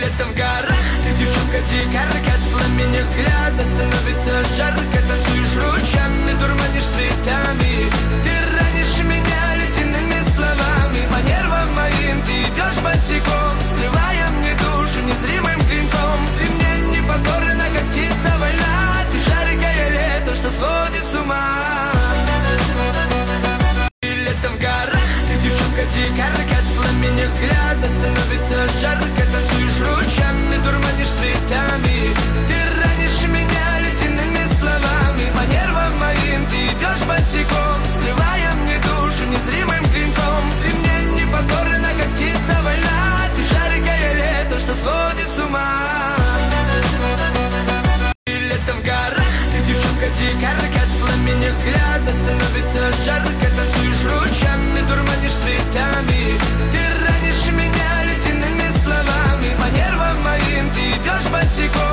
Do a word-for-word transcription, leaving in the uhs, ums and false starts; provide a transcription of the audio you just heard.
Лето в горах, ты девчонка дикарка, от пламени взгляда становится жарко. Танцуешь ручьями, дурманишь цветами, ты ранишь меня ледяными словами. По нервам моим ты идешь босиком, скрывая мне душу незримым клинком. Ты мне не покорна, как птица вольна, ты жаркое лето, что сводит с ума. Лето в горах, ты девчонка дикарка, от пламени взгляда становится жарко. Танцуешь ручьями, дурманишь цветами, ты ранишь меня ледяными словами. По нервам моим ты идешь босиком, скрывая мне душу незримым клинком. Ты мне не покорна, как птица вольна, ты жаркое лето, что сводит с ума. Лето в горах, ты девчонка дикарка, от пламени взгляда становится жарко. Танцуешь ручьями, дурманишь цветами, ты ранишь меня ледяными словами. По нервам моим ты идешь босиком,